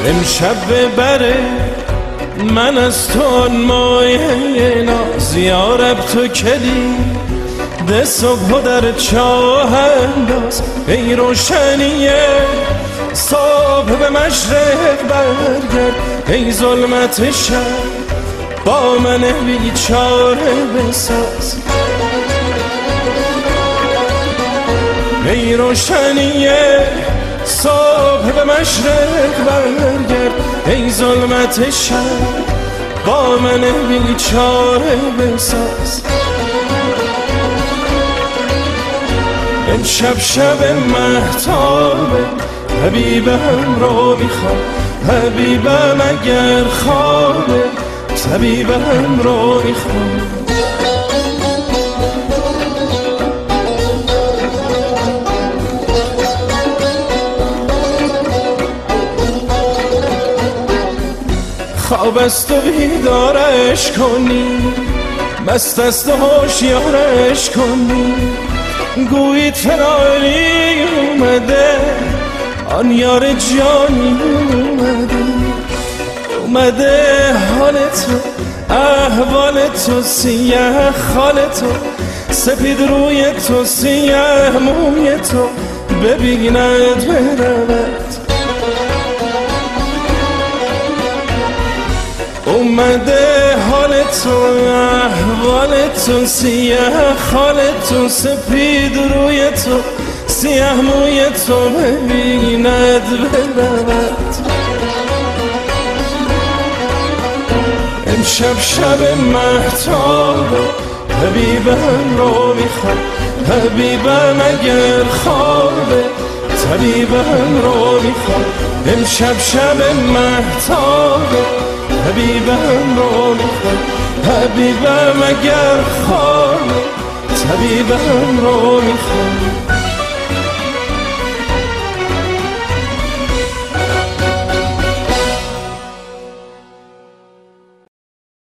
امشب ببره من از تو آن مایه ناز یارب تو کلی ده صبح در چاه انداز ای روشنیه صبح به مشرق برگرد ای ظلمت شب با من بیچاره بساز ای روشنیه صبح به مشرق برگرد ای ظلمت شب با من بیچاره بساز امشب شب مهتابه حبیبم رو میخوام حبیبم اگر خوابه طبیبم رو میخوام خواب است و بیدارش کنی مست است و هوشیارش کنی گویید فراقی اومده آن یار جانی اومده حال تو احوال تو سیاه خال تو سپید روی تو سیاه موی تو ببیند برود اومده حال تو احوال تو سیاه خال تو سپید روی تو سیاه موی تو ببیند برود امشب شب مهتابه حبیبم رو میخوام حبیبم اگر خوابه طبیبم رو میخوام امشب شب مهتابه حبیبم رو میخوام حبیبم اگر خوابه طبیبم رو میخوام